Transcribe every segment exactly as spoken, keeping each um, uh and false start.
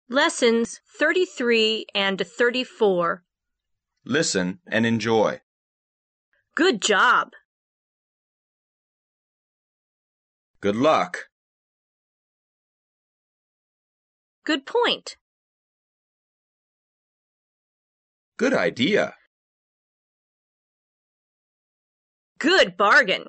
Lessons thirty-three and thirty-four. Listen and enjoy. Good job. Good luck. Good point. Good idea. Good bargain.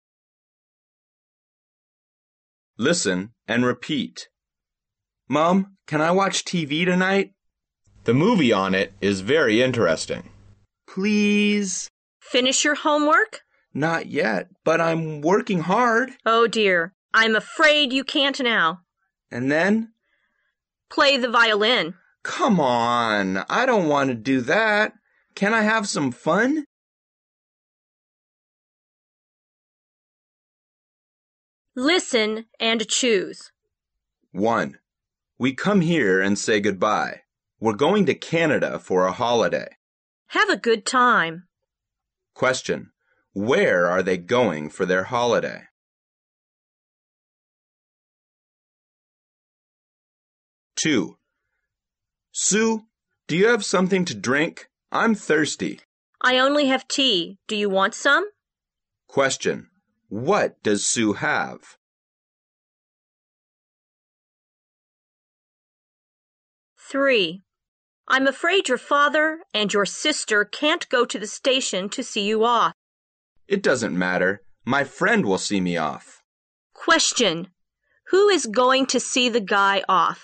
Listen and repeat. Mom, can I watch T V tonight? The movie on it is very interesting. Please? Finish your homework? Not yet, but I'm working hard. Oh dear, I'm afraid you can't now. And then? Play the violin. Come on, I don't want to do that. Can I have some fun? Listen and choose. One. We come here and say goodbye. We're going to Canada for a holiday. Have a good time. Question. Where are they going for their holiday? Two. Sue, do you have something to drink? I'm thirsty. I only have tea. Do you want some? Question. What does Sue have? Three. I'm afraid your father and your sister can't go to the station to see you off. It doesn't matter. My friend will see me off. Question. Who is going to see the guy off?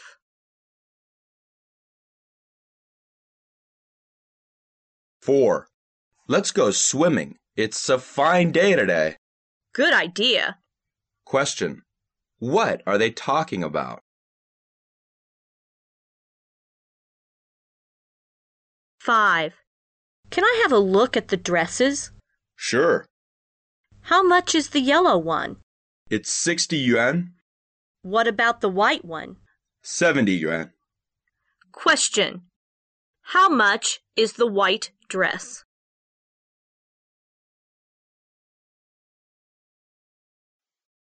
Four. Let's go swimming. It's a fine day today. Good idea. Question. What are they talking about? Five. Can I have a look at the dresses? Sure. How much is the yellow one? It's sixty yuan. What about the white one? seventy yuan. Question. How much is the white dress?